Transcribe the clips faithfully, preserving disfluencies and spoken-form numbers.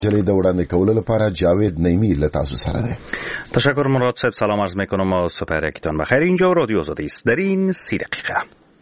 جلې د وړاندې کولو لپاره جاوید نیمی له تاسو سره ده. تشکر مراد صاحب، سلام عرض میکنم و سپرکتان بخیر. اینجا رادیو آزادی است. در این سی دقیقه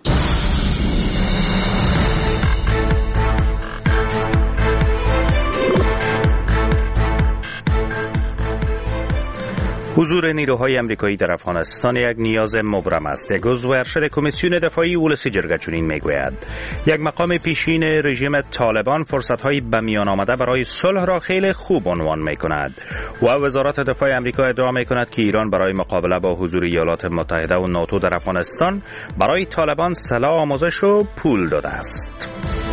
حضور نیروهای امریکایی در افغانستان یک نیاز مبرم است. یک عضو ارشد کمیسیون دفاعی ولسی جرگه چنین میگوید. یک مقام پیشین رژیم طالبان فرصت‌های به میان آمده برای صلح را خیلی خوب عنوان می‌کند و وزارت دفاع آمریکا ادعا می‌کند که ایران برای مقابله با حضور ایالات متحده و ناتو در افغانستان برای طالبان سلاح آموزش و پول داده است.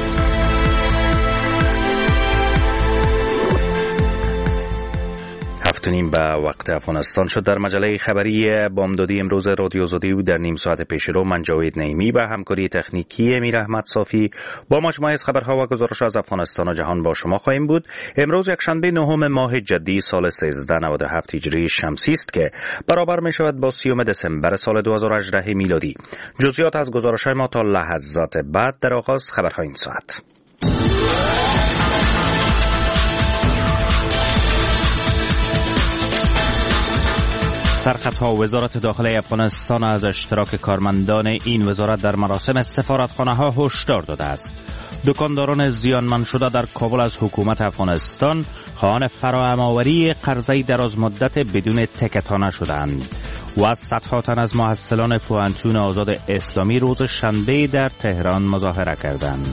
هفتونیم به وقت افغانستان شد. در مجله خبری بامدادی امروز رادیو آزادی و در نیم ساعت پیش رو من جاوید نیمی و همکاری تکنیکی امیر احمد صافی با مجموعه از خبرها و گزارش از افغانستان و جهان با شما خواهیم بود. امروز یک شنبه نهم ماه جدی سال سیزده نود و هفت هجری شمسی است که برابر می شود با سیوم دسامبر سال دو هزار و هجده میلادی. جزئیات از گزارش‌های ما تا لحظات بعد در آغاز خبرهای این ساعت. سرخطها وزارت داخلی افغانستان از اشتراک کارمندان این وزارت در مراسم سفارتخانه‌ها هشدار داده است. دکانداران زیانمند شده در کابل از حکومت افغانستان خواهان فراهم‌آوری قرضه دراز مدت بدون تکتانه شدند و از صدها تن از محصلان پوهنتون آزاد اسلامی روز شنبه در تهران مظاهره کردند.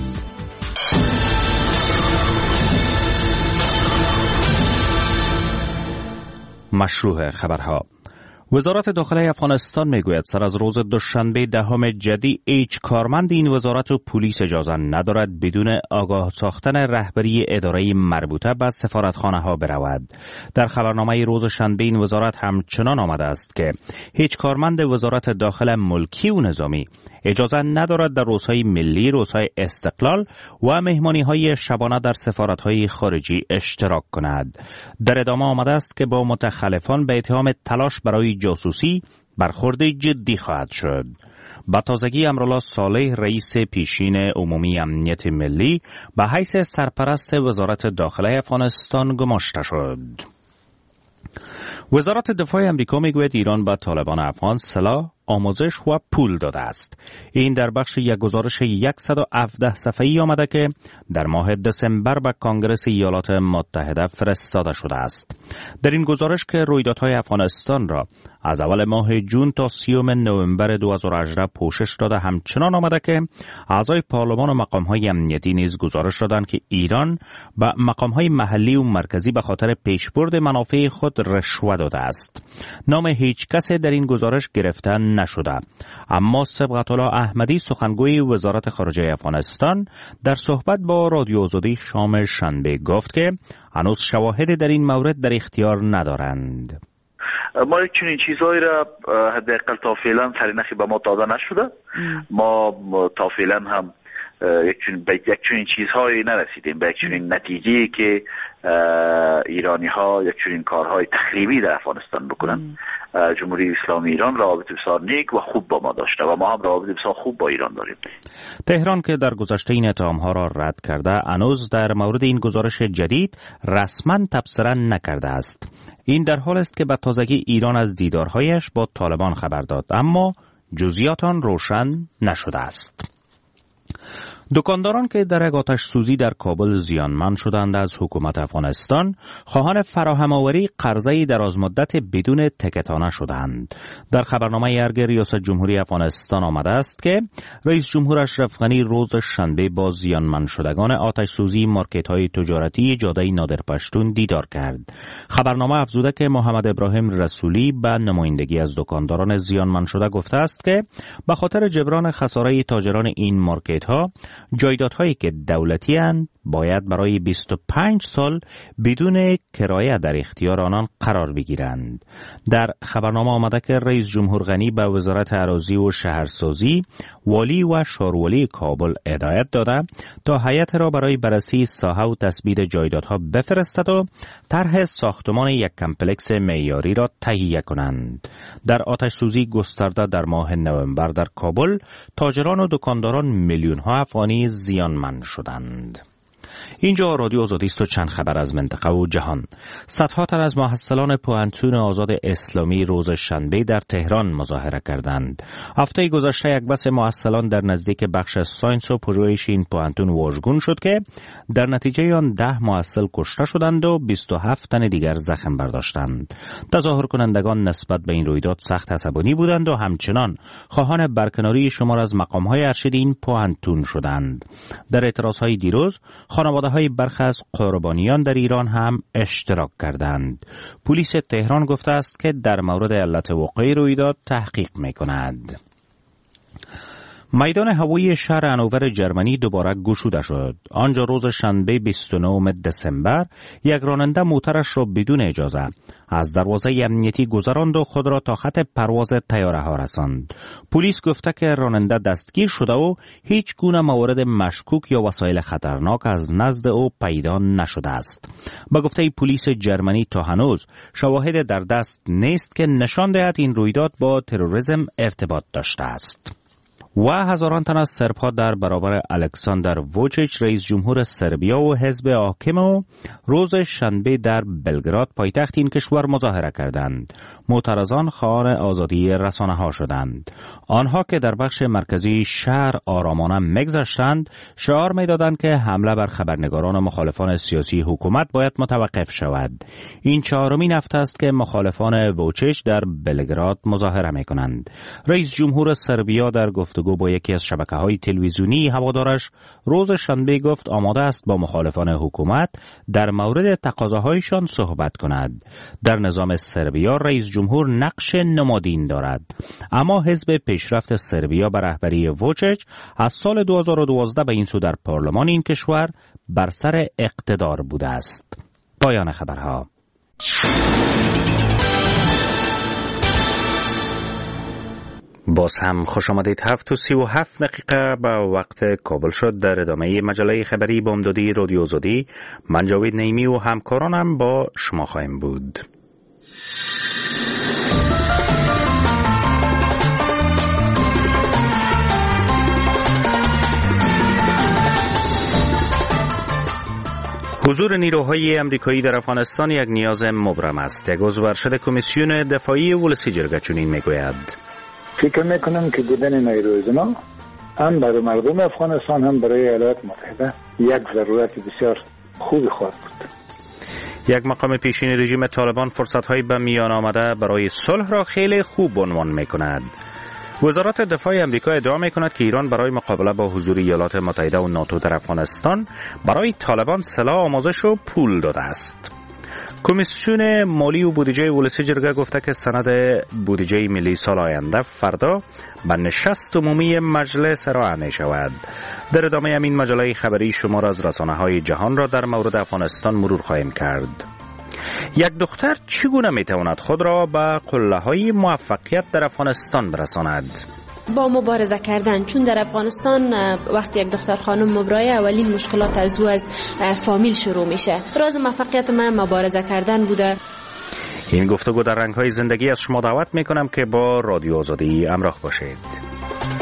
مشروع خبرها. وزارت داخلی افغانستان میگوید سر از روز دوشنبه دهم جدی هیچ کارمند این وزارت و پلیس اجازه ندارد بدون آگاه ساختن رهبری اداره مربوطه به سفارتخانه ها برود. در خبرنامه روز شنبه این وزارت همچنان آمده است که هیچ کارمند وزارت داخل ملکی و نظامی اجازه ندارد در روزهای ملی، روزهای استقلال و مهمانی‌های شبانه در سفارت‌های خارجی اشتراک کند. در ادامه آمده است که با متخلفان به اتهام تلاش برای جاسوسی برخورد جدی خواهد شد. با تازگی امرالله صالح رئیس پیشین عمومی امنیت ملی به حیث سرپرست وزارت داخلی افغانستان گماشته شد. وزارت دفاع آمریکا میگوید ایران به طالبان افغان سلاح، آموزش و پول داده است. این در بخش یک گزارش صد و هفده صفحه‌ای آمده که در ماه دسامبر به کنگره ایالات متحده فرستاده شده است. در این گزارش که رویدادهای افغانستان را از اول ماه جون تا سیوم نوامبر دو هزار و هجده پوشش داده همچنان آمده که اعضای پارلمان و مقام‌های امنیتی نیز گزارش دادند که ایران به مقام‌های محلی و مرکزی به خاطر پیشبرد منافع خود رشوه داده است. نام هیچ کس در این گزارش گرفته نشده، اما صبغت الله احمدی سخنگوی وزارت خارجه افغانستان در صحبت با رادیو آزادی شام شنبه گفت که هنوز شواهد در این مورد در اختیار ندارند. ما یک چنین چیزهایی را حداقل تا فعلا سرنخی به ما داده نشده. ما تا فعلا هم یک چنین به یک چنین چیزهایی نرسیدیم، به یک چنین نتیجه‌ای که ایرانی ها یک چنین کارهای تخریبی در افغانستان بکنن. جمهوری اسلامی ایران روابط بسیار نیک و خوب با ما داشته و ما هم روابط بسیار خوب با ایران داریم. تهران که در گذشته این اتهام‌ها را رد کرده، هنوز در مورد این گزارش جدید رسما تبصره نکرده است. این در حال است که به تازگی ایران از دیدارهایش با طالبان خبر داد، اما جزئیات آن روشن نشده است. دکانداران که در یک آتش سوزی در کابل زیانمند شدند از حکومت افغانستان خواهان فراهم‌آوری قرضه درازمدت بدون تکتانه شدند. در خبرنامه ارگ ریاست جمهوری افغانستان آمده است که رئیس جمهور اشرف غنی روز شنبه با زیانمند شدگان آتش سوزی مارکت‌های تجارتی جاده نادر پشتون دیدار کرد. خبرنامه افزوده که محمد ابراهیم رسولی به نمایندگی از دکانداران زیانمند شده گفته است که به خاطر جبران خسارات تاجران این مارکت‌ها جایدادهایی که دولتی اند باید برای بیست و پنج سال بدون کرایه در اختیار آنان قرار بگیرند. در خبرنامه آمده که رئیس جمهور غنی به وزارت اراضی و شهرسازی، والی و شاروالی کابل هدایت داده تا هیئت را برای بررسی ساحه و تثبیت جایدادها بفرستد و طرح ساختمان یک کمپلکس معیاری را تهیه کنند. در آتش سوزی گسترده در ماه نوامبر در کابل تاجران و دکانداران میلیون ها افغانی زیانمند شدند. اینجا رادیو آزادی است و چند خبر از منطقه و جهان. صدها تن از محصلان پوهنتون آزاد اسلامی روز شنبه در تهران مظاهره کردند. هفته گذشته یک بس محصلان در نزدیک بخش ساینس و پژوهش این پوهنتون واژگون شد که در نتیجه آن ده محصل کشته شدند و بیست و هفت تن دیگر زخم برداشتند. تظاهر کنندگان نسبت به این رویداد سخت عصبانی بودند و همچنان خواهان برکناری شمار از مقام‌های ارشد این پوهنتون شدند. در اعتراض‌های دیروز خانواده‌های برخی از قربانیان در ایران هم اشتراک کردند. پلیس تهران گفته است که در مورد علت وقوع رویداد تحقیق می‌کند. میدان هوایی شهر هانوور جرمنی دوباره گشوده شد. آنجا روز شنبه بیست و نهم دسامبر یک راننده موترش را بدون اجازه از دروازه امنیتی گذراند و خود را تا خط پرواز طیاره ها رساند. پلیس گفته که راننده دستگیر شده و هیچ گونه موارد مشکوک یا وسایل خطرناک از نزد او پیدا نشده است. با گفته پلیس جرمنی تا هنوز شواهد در دست نیست که نشان دهد این رویداد با تروریسم ارتباط داشته است. و هزاران تن از سرب‌ها در برابر الکساندر ووچیچ رئیس جمهور سربیا و حزب حاکم و روز شنبه در بلگراد پایتخت این کشور مظاهره کردند. معترضان خواهان آزادی رسانه‌ها شدند. آنها که در بخش مرکزی شهر آرامانه می‌گذشتند شعار می‌دادند که حمله بر خبرنگاران و مخالفان سیاسی حکومت باید متوقف شود. این چهارمین هفته است که مخالفان ووچیچ در بلگراد مظاهره می‌کنند. رئیس جمهور سربیا در گفتگو با یکی از شبکه‌های تلویزیونی هوادارش روز شنبه گفت آماده است با مخالفان حکومت در مورد تقاضاهایشان صحبت کند. در نظام سربیا رئیس جمهور نقش نمادین دارد، اما حزب پیشرفت سربیا به رهبری ووچیچ از سال دو هزار و دوازده به این سو در پارلمان این کشور بر سر اقتدار بوده است. پایان خبرها. باز هم خوش آمدید. هفت و سی و هفت دقیقه به وقت کابل شد. در ادامه مجله خبری بامدادی رادیو آزادی من جاوید نیمی و همکارانم با شما خواهیم بود. حضور نیروهای امریکایی در افغانستان یک نیاز مبرم است. یک عضو ارشد کمیسیون دفاعی ولسی جرگه چنین میگوید. فکر میکنم که بودن نیروی هم برای مردم افغانستان هم برای ایالات متحده یک ضرورت بسیار خوبی خواهد بود. یک مقام پیشین رژیم طالبان فرصت‌های به میان آمده برای صلح را خیلی خوب عنوان می‌کند. وزارت دفاع آمریکا ادعا می‌کند که ایران برای مقابله با حضور ایالات متحده و ناتو در افغانستان برای طالبان سلاح، آموزش و پول داده است. کمیسیون مالی و بودجه ولسی جرگه گفته که سند بودجه ملی سال آینده فردا به نشست عمومی مجلس ارائه می شود. در ادامه همین مجله خبری شمار از رسانه‌های جهان را در مورد افغانستان مرور خواهیم کرد. یک دختر چگونه می تواند خود را به قله‌های موفقیت در افغانستان برساند؟ با مبارزه کردن، چون در افغانستان وقتی یک دختر خانم مبرای اولین مشکلات از او از فامیل شروع میشه. راز موفقیت من مبارزه کردن بوده. این گفتگو در رنگ‌های زندگی از شما دعوت میکنم که با رادیو آزادی همراه باشید.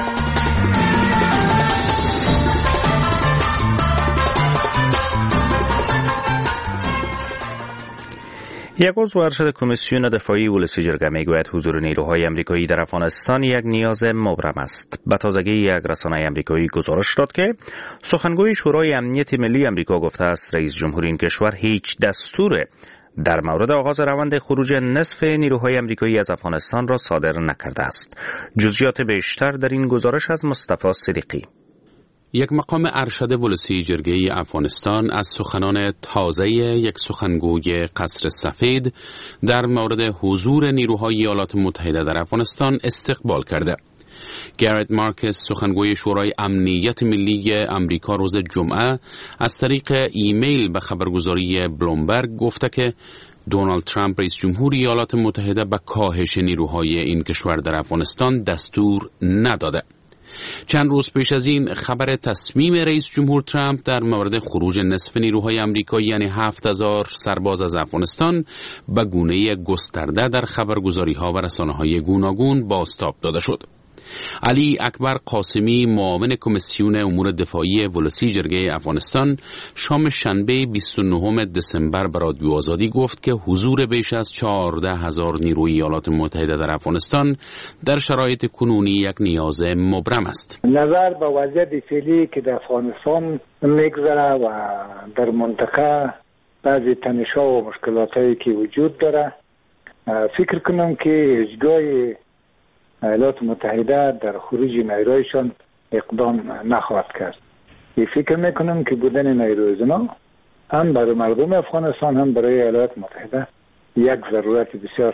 یک عضو ارشد کمیسیون دفاعی ولسی جرگه میگوید حضور نیروهای امریکایی در افغانستان یک نیاز مبرم است. به تازگی یک رسانه امریکایی گزارش داد که سخنگوی شورای امنیت ملی امریکا گفته است رئیس جمهور این کشور هیچ دستور در مورد آغاز روند خروج نصف نیروهای امریکایی از افغانستان را صادر نکرده است. جزئیات بیشتر در این گزارش از مصطفی صدیقی. یک مقام ارشد ولسی جرگه افغانستان از سخنان تازه یک سخنگوی قصر سفید در مورد حضور نیروهای ایالات متحده در افغانستان استقبال کرده. گرت مارکس سخنگوی شورای امنیت ملی امریکا روز جمعه از طریق ایمیل به خبرگزاری بلومبرگ گفته که دونالد ترامپ رئیس جمهور ایالات متحده به کاهش نیروهای این کشور در افغانستان دستور نداده. چند روز پیش از این خبر تصمیم رئیس جمهور ترامپ در مورد خروج نصف نیروهای امریکایی یعنی هفت هزار سرباز از افغانستان به گونه گسترده در خبرگزاری‌ها و رسانه‌های گوناگون بازتاب داده شد. علی اکبر قاسمی معاون کمیسیون امور دفاعی ولسی جرگه افغانستان شام شنبه بیست و نهم دسامبر به رادیو آزادی گفت که حضور بیش از چهارده هزار نیروی ایالات متحده در افغانستان در شرایط کنونی یک نیاز مبرم است. نظر به وضعیت فعلی که در افغانستان میگذره و در منطقه بعضی تنش‌ها و مشکلاتی که وجود داره، فکر کنم که اجرای ایالات متحده در خروج نیرویشان اقدام نخواهد کرد. فکر میکنم که بودن نیروی هم برای مردم افغانستان هم برای ایالات متحده یک ضرورت بسیار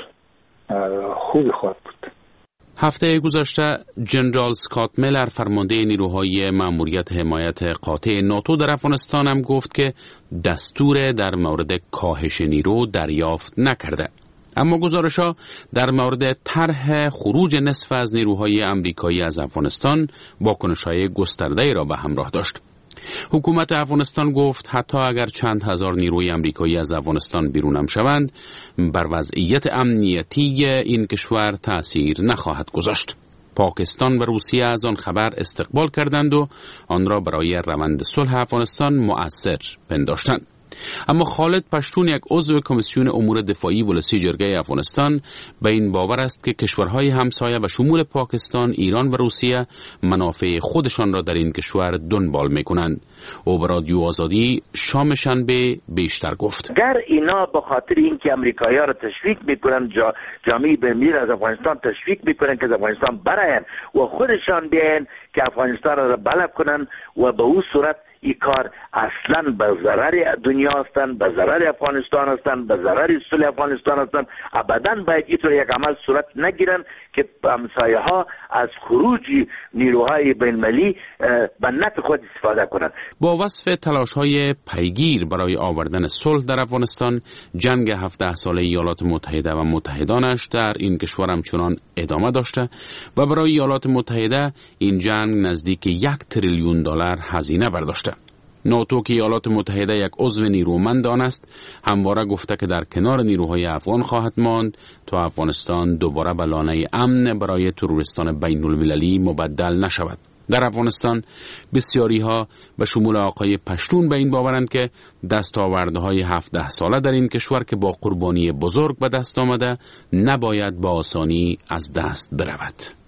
خوبی خواهد بود. هفته گذشته جنرال اسکات میلر فرمانده نیروهای مأموریت حمایت قاطع ناتو در افغانستان هم گفت که دستور در مورد کاهش نیرو دریافت نکرده. اما گزارش‌ها در مورد طرح خروج نصف از نیروهای امریکایی از افغانستان واکنش‌های گسترده‌ای را به همراه داشت. حکومت افغانستان گفت حتی اگر چند هزار نیروی امریکایی از افغانستان بیرون هم شوند، بر وضعیت امنیتی این کشور تأثیر نخواهد گذاشت. پاکستان و روسیه از آن خبر استقبال کردند و آن را برای روند صلح افغانستان مؤثر پنداشتند. اما خالد پشتون، یک عضو کمیسیون امور دفاعی ولسی جرگه افغانستان، به این باور است که کشورهای همسایه و شمول پاکستان، ایران و روسیه منافع خودشان را در این کشور دنبال می‌کنند. او به رادیو آزادی شام شنبه بیشتر گفت: در اینا به خاطر اینکه امریکایی‌ها را تشویق می‌کنند، جا جامعه بین‌المللی از افغانستان تشویق می‌کنند که از افغانستان براین و خودشان بیاین که افغانستان را بلب کنند و به اون صورت این کار اصلا به ضرر دنیا هستند، به ضرر افغانستان هستند، به ضرر صلح افغانستان هستند. ابدا باید اینطور یک عمل صورت نگیرند که همسایه ها از خروج نیروهای بین‌المللی به نفع خود استفاده کنند. با وصف تلاش‌های پیگیر برای آوردن صلح در افغانستان، جنگ هفده ساله ایالات متحده و متحدانش در این کشور همچنان ادامه داشته و برای ایالات متحده این جنگ نزدیک یک تریلیون دلار هزینه برداشته. ناتو که ایالات متحده یک عضو نیرومند آن است، همواره گفته که در کنار نیروهای افغان خواهد ماند تا افغانستان دوباره به لانه امن برای تروریستان بین المللی مبدل نشود. در افغانستان بسیاری ها به شمول آقای پشتون به این باورند که دستاوردهای هفده ساله در این کشور که با قربانی بزرگ به دست آمده نباید با آسانی از دست برود.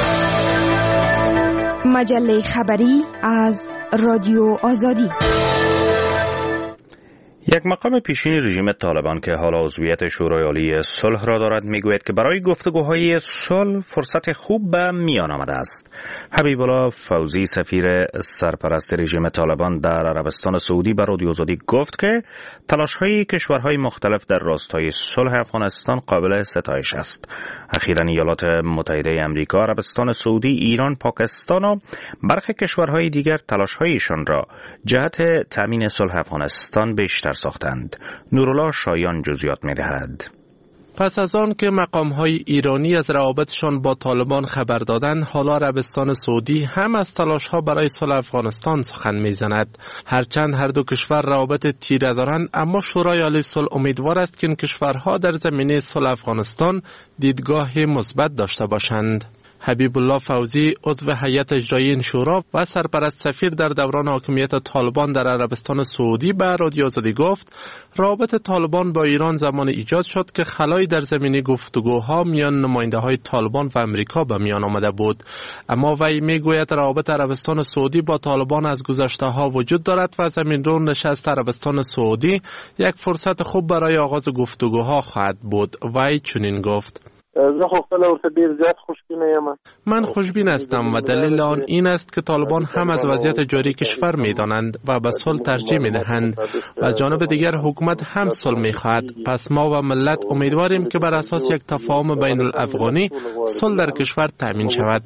مجله خبری از رادیو آزادی. یک مقام پیشین رژیم طالبان که حالا عضویت شورای عالی صلح را دارد میگوید که برای گفتگوهای صلح فرصت خوب به میان آمده است. حبیب الله فوزی، سفیر سرپرست رژیم طالبان در عربستان سعودی، به رادیو آزادی گفت که تلاش‌های کشورهای مختلف در راستای صلح افغانستان قابل ستایش است. اخیراً ایالات متحده آمریکا، عربستان سعودی، ایران، پاکستان و برخی کشورهای دیگر تلاش‌هایشان را جهت تامین صلح افغانستان بیشتر ساختند. نورالله شایان جزئیات می‌دهد. پس از آن که مقام‌های ایرانی از روابطشان با طالبان خبر دادند، حالا عربستان سعودی هم از تلاش‌ها برای صلح افغانستان سخن می‌زند. هرچند هر دو کشور روابط تیره دارند، اما شورای عالی صلح امیدوار است که این کشورها در زمینه صلح افغانستان دیدگاه مثبت داشته باشند. حبیب الله فوزی، عضو هیئت اجرایی این شورا و سرپرست سفیر در دوران حاکمیت طالبان در عربستان سعودی، به رادیو آزادی گفت رابطه طالبان با ایران زمان ایجاد شد که خلایی در زمینه گفتگوها میان نماینده‌های طالبان و امریکا به میان آمده بود. اما وی میگوید روابط عربستان سعودی با طالبان از گذشته‌ها وجود دارد و زمین رو نشست عربستان سعودی یک فرصت خوب برای آغاز گفتگوها خواهد بود. وی چنین گفت: زه خو خپله ورته ډېر زیات خوشبینه یم. من خوشبین هستم و دلیل آن این است که طالبان هم از وضعیت جاری کشور می‌دانند و به صلح ترجیح می‌دهند و از جانب دیگر حکومت هم صلح می‌خواهد. پس ما و ملت امیدواریم که بر اساس یک تفاهم بین الافغانی صلح در کشور تامین شود.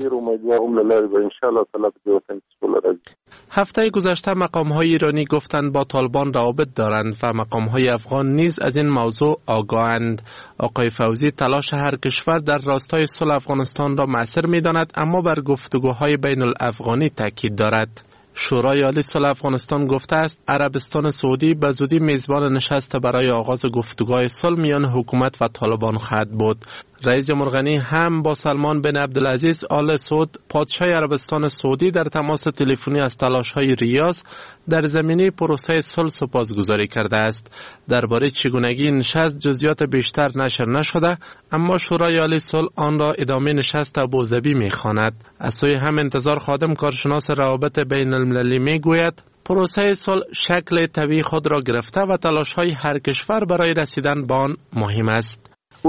هفته گذشته مقام‌های ایرانی گفتند با طالبان روابط دارند و مقام‌های افغان نیز از این موضوع آگاهند. آقای فوزی تلاش هر کشور در راستای صلح افغانستان را مؤثر می‌داند، اما بر گفتگوهای بین الافغانی تاکید دارد. شورای عالی صلح افغانستان گفته است عربستان سعودی به زودی میزبان نشست برای آغاز گفتگوهای صلح میان حکومت و طالبان خواهد بود. رئیس جمهور غنی هم با سلمان بن عبدالعزیز آل سعود پادشاه عربستان سعودی در تماس تلفنی از تلاش‌های ریاض در زمینه پروسه صلح سپاسگزاری کرده است. درباره چگونگی نشست جزئیات بیشتر نشر نشده، اما شورای عالی صلح آن را ادامه نشست ابوظبی می‌خواند. از سوی هم انتظار خادم کارشناس روابط بین المللی می‌گوید پروسه صلح شکل طبیعی خود را گرفته و تلاش‌های هر کشور برای رسیدن به آن مهم است.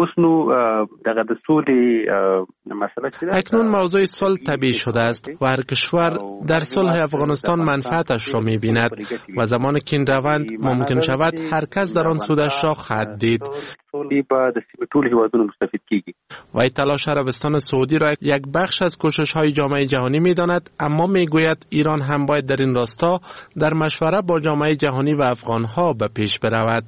اکنون موضوع صلح طبیعی شده است و هر کشور در صلح افغانستان منفعتش را می‌بیند و زمان که این روند ممکن شود هر کس در آن سودش را خواهد دید. و این تلاش عربستان سعودی را یک بخش از کوشش‌های جامعه جهانی می‌داند، اما می‌گوید ایران هم باید در این راستا در مشوره با جامعه جهانی و افغان‌ها به پیش برود.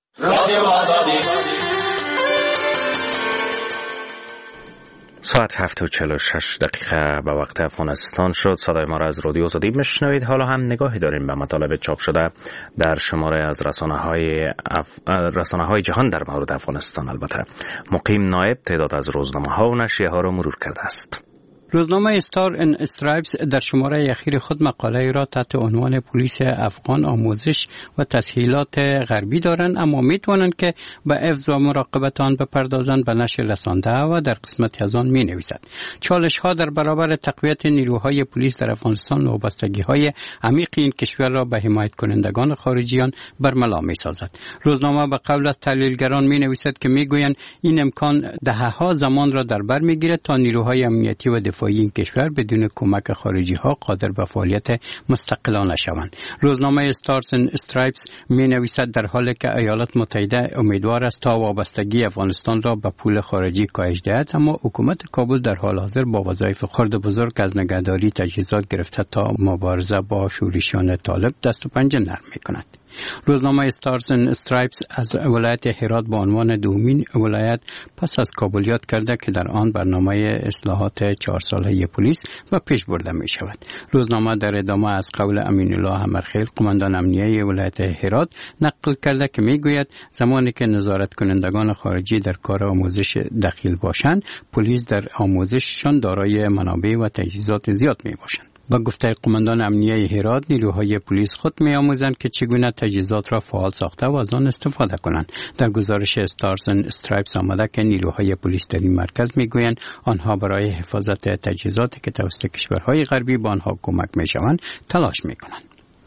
ساعت هفت و چهل و شش دقیقه به وقت افغانستان شد. صدای ما را از رادیو آزادی میشنوید. حالا هم نگاهی داریم به مطالب چاپ شده در شماره از رسانه‌های اف... رسانه‌های جهان در مورد افغانستان. البته مقیم نایب تعداد از روزنامه‌ها و نشریه‌ها را مرور کرده است. روزنامه استار ان استرایپس در شماره اخیر خود مقاله را تحت عنوان پلیس افغان آموزش و تسهیلات غربی دارند، اما میتوانند که به حفظ و مراقبت آن بپردازند به نشر رسانده و در قسمت از آن می نویسد. چالش ها در برابر تقویت نیروهای پلیس در افغانستان وابستگی های عمیق این کشور را به حمایت کنندگان خارجیان برملا می سازد. روزنامه به قول از تحلیلگران می نویسد که می گویند این امکان دهه ها زمان را در بر می گیرد تا نیروهای امنیتی و دفاعی این کشور بدون کمک خارجی ها قادر به فعالیت مستقلانه شوند. روزنامه استارز اند استرایپس می نویسد در حالی که ایالات متحده امیدوار است تا وابستگی افغانستان را به پول خارجی کاهش دهد، اما حکومت کابل در حال حاضر با وظایف خرد بزرگ از نگهداری تجهیزات گرفته تا مبارزه با شورشیان طالب دست و پنجه نرم می کند. روزنامه استارز اند استرایپس از ولایت هرات به عنوان دومین ولایت پس از کابل یاد کرده که در آن برنامه اصلاحات چهار ساله پلیس به پیش برده می شود. روزنامه در ادامه از قول امین الله امرخیل قماندان امنیه ولایت هرات نقل کرده که می گوید زمانی که نظارت کنندگان خارجی در کار آموزش دخیل باشند، پلیس در آموزششان دارای منابع و تجهیزات زیاد می باشند. با گفته قماندان امنیه هرات، نیروهای پلیس خود می‌آموزند که چگونه تجهیزات را فعال ساخته و از آن استفاده کنند. در گزارش استارز اند استرایپس آمده که نیروهای پلیس در این مرکز می‌گویند آنها برای حفاظت تجهیزاتی که توسط کشورهای غربی به آنها کمک می‌شوند تلاش می‌کنند.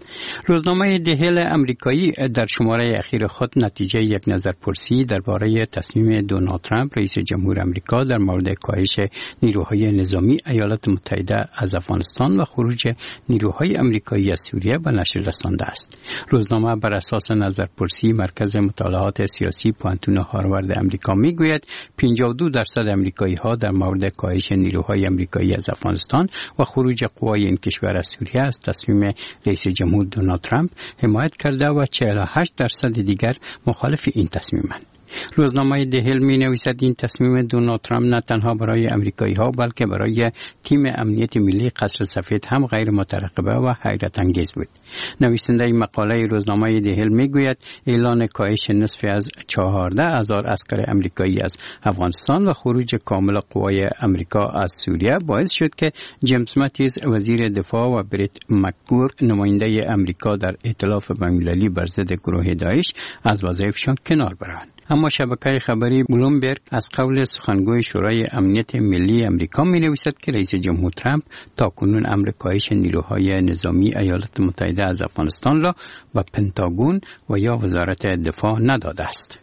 روزنامه دهل امریکایی در شماره اخیر خود نتیجه یک نظرپرسی درباره تصمیم دونالد ترامپ رئیس جمهور آمریکا در مورد کاهش نیروهای نظامی ایالات متحده از افغانستان و خروج نیروهای امریکایی از سوریه به نشر رسانده است. روزنامه بر اساس نظرپرسی مرکز مطالعات سیاسی پوانتون هاروارد امریکا میگوید پنجاه و دو درصد امریکایی‌ها در مورد کاهش نیروهای امریکایی از افغانستان و خروج قوای این کشور از سوریه از تصمیم رئیس جمهور دونالد ترامپ حمایت کرده و چهل و هشت درصد دیگر مخالف این تصمیمند. روزنامه دهل می نویسد این تصمیم دونالد ترامپ نه تنها برای امریکایی ها بلکه برای تیم امنیت ملی قصر سفید هم غیر مترقبه و حیرت انگیز بود. نویسنده این مقاله روزنامه دهل می گوید اعلان کاهش نصف از چهارده هزار عسکر امریکایی از افغانستان و خروج کامل قوای امریکا از سوریه باعث شد که جیمز ماتیز وزیر دفاع و بریت مکگور نماینده امریکا در ائتلاف بین‌المللی بر ضد گروه داعش از وظایفشان کنار بروند. اما شبکه خبری بلومبرگ از قول سخنگوی شورای امنیت ملی امریکا می نویسد که رئیس جمهور ترامپ تاکنون امر کاهش نیروهای نظامی ایالات متحده از افغانستان را به پنتاگون و یا وزارت دفاع نداده است.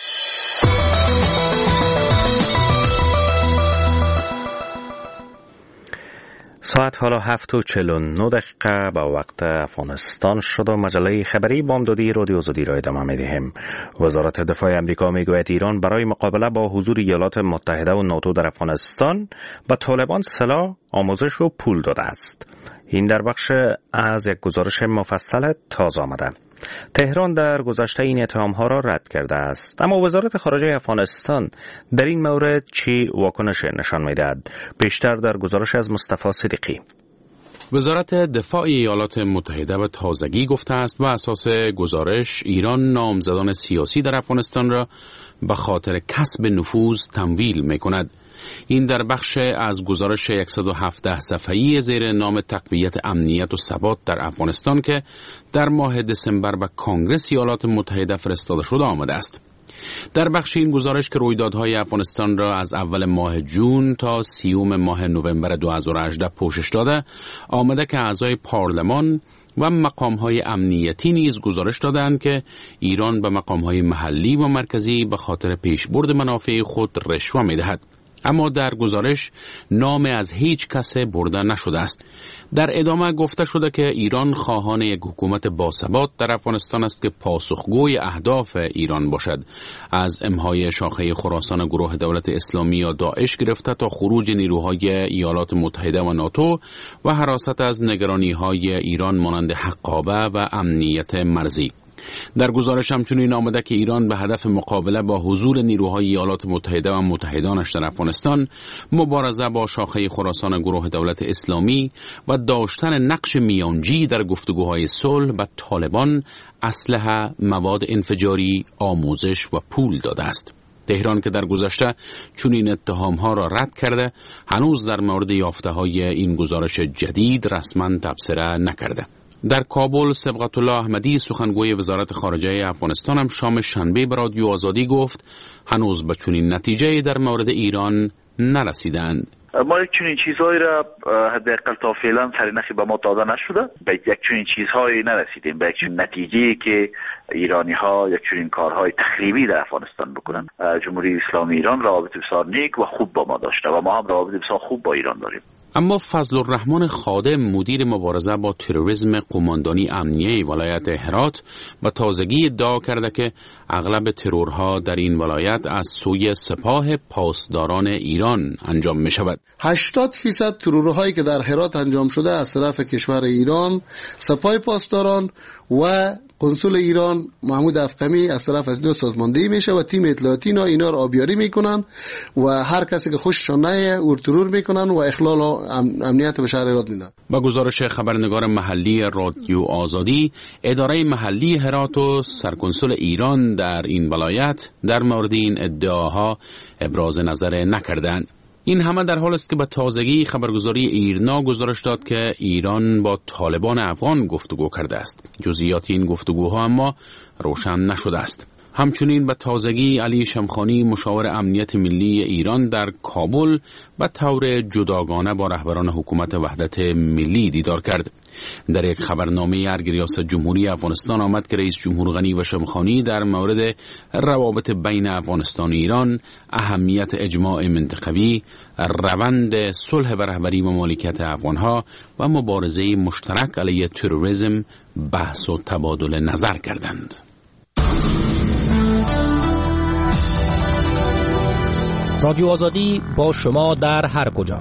ساعت حالا هفت و چهل و نه دقیقه با وقت افغانستان شد و مجله خبری بامدادی رادیو آزادی را ادامه می‌دهیم. وزارت دفاع آمریکا میگوید ایران برای مقابله با حضور ایالات متحده و ناتو در افغانستان به طالبان سلاح، آموزش و پول داده است. این در بخش از یک گزارش مفصل تازه آمده. تهران در گذشته این اتهام‌ها را رد کرده است، اما وزارت خارجه افغانستان در این مورد چی واکنش نشان می‌دهد؟ بیشتر در گزارش از مصطفی صدیقی. وزارت دفاع ایالات متحده به تازگی گفته است و اساس گزارش ایران نامزدان سیاسی در افغانستان را به خاطر کسب نفوذ تمویل می‌کند. این در بخش از گزارش صد و هفده صفحه‌ای زیر نام تقویت امنیت و ثبات در افغانستان که در ماه دسامبر به کنگره ایالات متحده فرستاده شده آمده است. در بخش این گزارش که رویدادهای افغانستان را از اول ماه جون تا سیوم ماه نوامبر دو هزار و هجده پوشش داده، آمده که اعضای پارلمان و مقام‌های امنیتی نیز گزارش دادند که ایران به مقام‌های محلی و مرکزی به خاطر پیشبرد منافع خود رشوه می‌دهد. اما در گزارش نام از هیچ کس برده نشده است. در ادامه گفته شده که ایران خواهان یک حکومت باثبات در افغانستان است که پاسخگوی اهداف ایران باشد، از امهای شاخه خراسان گروه دولت اسلامی یا داعش گرفته تا خروج نیروهای ایالات متحده و ناتو و حراست از نگرانی‌های ایران مانند حقابه و امنیت مرزی. در گزارش همچنین آمده که ایران به هدف مقابله با حضور نیروهای ایالات متحده و متحدانش در افغانستان، مبارزه با شاخه خراسان گروه دولت اسلامی و داشتن نقش میانجی در گفتگوهای صلح با طالبان، اسلحه، مواد انفجاری، آموزش و پول داده است. تهران که در گذشته چون این اتهام‌ها را رد کرده، هنوز در مورد یافته‌های این گزارش جدید رسما تبصره نکرده. در کابل صبغت الله احمدی سخنگوی وزارت خارجه افغانستان هم شام شنبه به رادیو آزادی گفت هنوز به چنین نتیجه‌ای در مورد ایران نرسیدند. ما یک چنین چیزهایی را حداقل تا فعلا سرنخی به ما داده نشده، به یک چنین چیزهایی نرسیدیم، به یک چنین نتیجه‌ای که ایرانی ها یک چنین کارهای تخریبی در افغانستان بکنن. جمهوری اسلامی ایران روابط بسیار نیک و خوب با ما داشته و ما هم روابط بسیار خوب با ایران داریم. اما فضل الرحمن خادم مدیر مبارزه با تروریسم قماندانی امنیه ولایت هرات به تازگی ادعا کرده که اغلب ترورها در این ولایت از سوی سپاه پاسداران ایران انجام می شود. هشتاد فیصد ترورهایی که در هرات انجام شده از طرف کشور ایران، سپاه پاسداران و قنصل ایران محمود افخمی از طرف از دو سازماندهی میشه و تیم اطلاعاتی اینا اینا رو آبیاری میکنن و هر کسی که خوششان نیه او ترور میکنن و اخلال امنیت به شهر هرات میدن. با گزارش خبرنگار محلی رادیو آزادی، اداره محلی هرات و سرکنسول ایران در این ولایت در مورد این ادعاها ابراز نظر نکردند. این همه در حال است که به تازگی خبرگزاری ایرنا گزارش داد که ایران با طالبان افغان گفتگو کرده است. جزئیات این گفتگوها اما روشن نشده است. همچنین به تازگی علی شمخانی مشاور امنیت ملی ایران در کابل به طور جداگانه با رهبران حکومت وحدت ملی دیدار کرد. در یک خبرنامه ارگ ریاست جمهوری افغانستان آمد که رئیس جمهور غنی و شمخانی در مورد روابط بین افغانستان و ایران، اهمیت اجماع منطقوی، روند صلح و رهبری مملکت افغانها و مبارزه مشترک علیه تروریسم بحث و تبادل نظر کردند. رادیو آزادی با شما در هر کجا.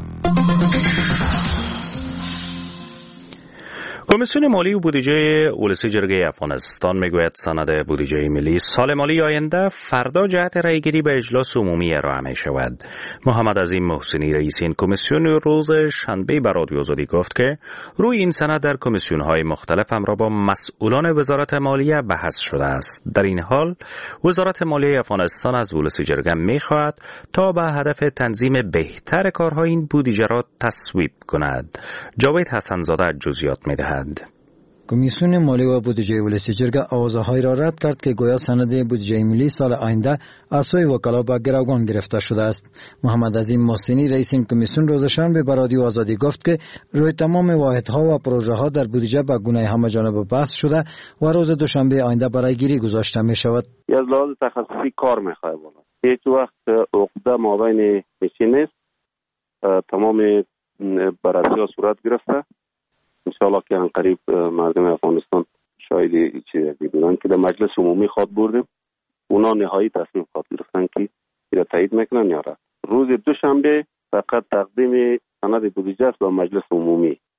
کمیسیون مالی و بودجه اولسی جرگه افغانستان میگوید سند بودجه ملی سال مالی آینده فردا جهت رایگیری به اجلاس عمومی ارائه می شود. محمد عظیم محسنی رئیس این کمیسیون روز شنبه به رادیو آزادی گفت که روی این سند در کمیسیون های مختلف همراه با مسئولان وزارت مالیه بحث شده است. در این حال وزارت مالیه افغانستان از اولسی جرگه می خواهد تا به هدف تنظیم بهتر کارهای این بودجه را تصویب کند. جاوید حسن زاده جزئیات می دهد. کمیسیون مالی و بودجه اولسی جرگه آوازه‌های را رد کرد که گویا سند بودجه ملی سال آینده از سوی وکلا به گروگان گرفته شده است. محمد عظیم محسنی رئیس این کمیسیون روز شنبه به رادیو آزادی گفت که روی تمام واحدها و پروژه‌ها در بودجه به گونه همه‌جانبه بحث شده و روز دوشنبه آینده برای گیری گذاشته می شود. از لحاظ تخصصی کار می‌خواد بالا. هیچ وقت عقده مابین میشی نیست. تمام بررسی‌ها صورت گرفته. انشاءالله که ان قریب مردم افغانستان شاید چیزی بودن که در مجلس عمومی خواد بردیم، اونا نهایی تصمیم خواد گرفتن که اینا تایید میکنن یا رد. روز دوشنبه فقط تقدیم سند بودجه است به مجلس عمومی.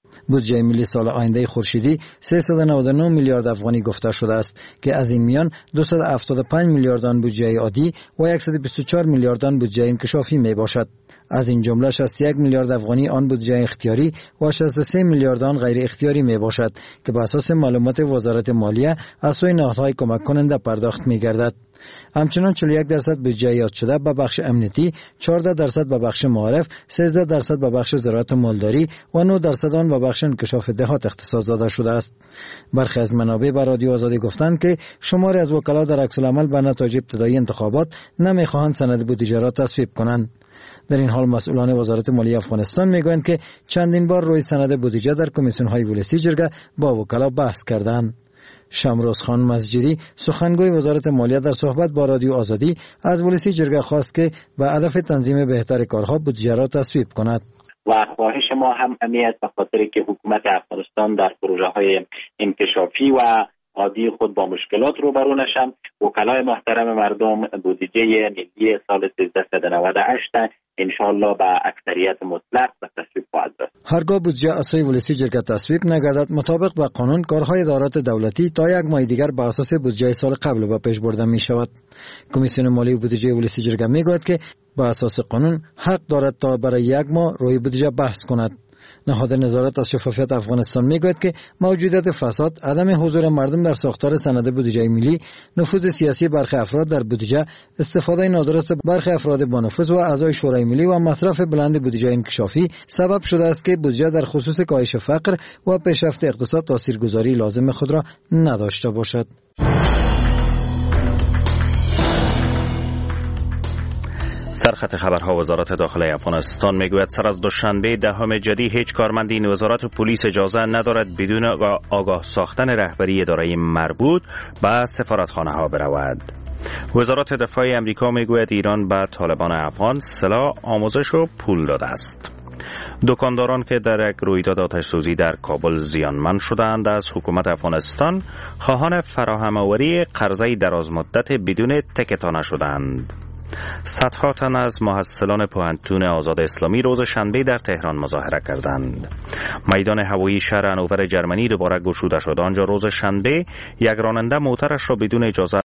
بودجه ملی سال آینده خورشیدی سیصد و نود و نه میلیارد افغانی گفته شده است که از این میان دویست و هفتاد و پنج میلیارد آن بودجه عادی و صد و بیست و چهار میلیارد آن بودجه انکشافی می باشد. از این جمله شصت و یک میلیارد افغانی آن بودجه اختیاری و شصت و سه میلیارد آن غیر اختیاری می باشد که بر اساس معلومات وزارت مالیه از سوی نهادهای کمک کننده پرداخت می گردد. همچنان چهل و یک درصد بودجه یاد شده به بخش امنیتی، چهارده درصد به بخش معارف، سیزده درصد به بخش زراعت و مالداری و نه درصد آن به بخش انکشاف دهات اختصاص داده شده است. برخی از منابع به رادیو آزادی گفتند که شماری از وکلا در عکس العمل به نتایج ابتدایی انتخابات نمیخواهند سند بودجه را تصویب کنند. در این حال مسئولان وزارت مالیه افغانستان میگویند که چندین بار روی سند بودجه در کمیسیون های ولسی جرگه با وکلا بحث کردند. شمروز خان مسجدی سخنگوی وزارت مالیه در صحبت با رادیو آزادی از ولسی جرگه خواست که به هدف تنظیم بهتر کارها بودجه را تصویب کند. و خواهش ما هم امیت به خاطر که حکومت افغانستان در پروژه های انکشافی و عادی خود با مشکلات روبرو نشم، وکلای محترم مردم بودجه ملی سال سیزده و نود و هشت انشاءالله به اکثریت مطلق به تصویب خواهد رسید. هرگاه بودجه از سوی ولسی جرگه تصویب نگردد، مطابق با قانون کارهای ادارات دولتی تا یک ماه دیگر به اساس بودجه سال قبل به پیش برده می شود. کمیسیون مالی بودجه ولسی جرگه می گوید که به اساس قانون حق دارد تا برای یک ماه روی بودجه بحث کند. نهاد نظارت از شفافیت افغانستان میگوید که موجودیت فساد، عدم حضور مردم در ساختار سند بودجه ملی، نفوذ سیاسی برخی افراد در بودجه، استفاده نادرست برخی افراد با نفوذ و اعضای شورای ملی و مصرف بلند بودجه انکشافی سبب شده است که بودجه در خصوص کاهش فقر و پیشرفت اقتصاد تاثیرگذاری لازم خود را نداشته باشد. سرخط خبرها وزارت داخلی افغانستان میگوید سر از دوشنبه دهم جدی هیچ کارمند این وزارت پلیس اجازه ندارد بدون آگاه ساختن رهبری اداره مربوط به سفارتخانه ها برود. وزارت دفاع امریکا میگوید ایران به طالبان افغان سلاح، آموزش و پول داده است. دکانداران که در یک رویداد آتش‌سوزی در کابل زیانمند شدند از حکومت افغانستان خواهان فراهم آوری قرضه دراز مدت بدون تکتانه شدند. صدها تن از محصلان پوهنتون آزاد اسلامی روز شنبه در تهران مظاهره کردند. میدان هوایی شهر هانوور جرمنی دوباره گشوده شد. آنجا روز شنبه یک راننده موترش را بدون اجازه